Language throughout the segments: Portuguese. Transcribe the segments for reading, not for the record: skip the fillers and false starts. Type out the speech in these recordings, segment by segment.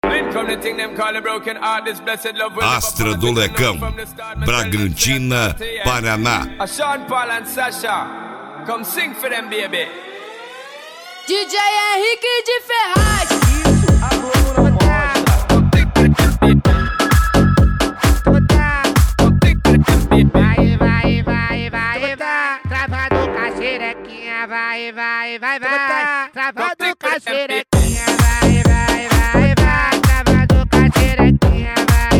Astra do Lecão, Bragantina, Paraná. DJ Henrique de Ferraz. Travado com a xerequinha, vai, travado com a xerequinha, vai, travado com a xerequinha, vai,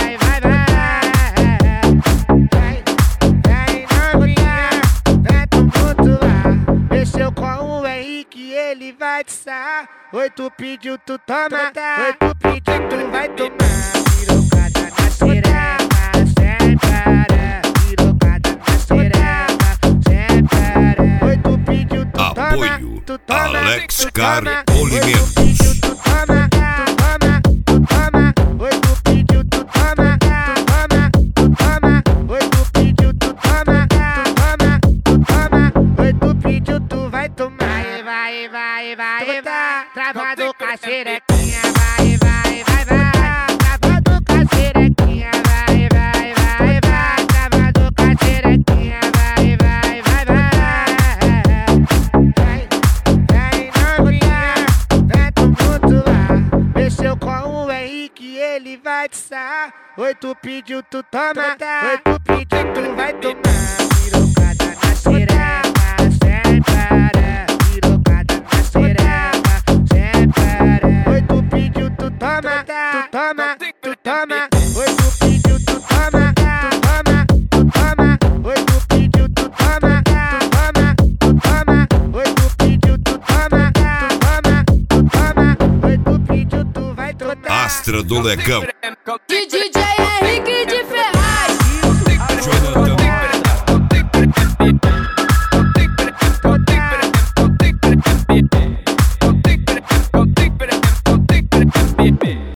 novinha, vem tumultuar, mexeu com o Henrique, ele vai te sarrar, oi tu pediu, tu toma, oi tu pediu, tu vai tomar, pirocada na xereca, sem parar, pirocada na xereca, sem parar, oi tu pediu, tu toma, Apoio tu toma, Alex tu Car toma, Polimentos. oi tu pediu, tu toma, oi tu pediu, tu toma, oi tu pediu, tu toma, oi tu pediu, tu vai tomar, vai, travado com a xerequinha, vai, travado com a xerequinha, vai, travado com a xerequinha, vai, novinha, vem tumultuar, mexeu com o Henrique, ele vai te sarrar, oi tu pediu, tu toma, oi tu pediu, tu vai tomar, pirocada na xereca, sem parar, pirocada na xereca, sem parar, oi tu pediu, tu toma, oi tu pediu, tu toma, oi tu pediu, tu toma, oi tu pediu, tu toma, oi tu pediu, tu vai tomar. Astra do Lecão. DJ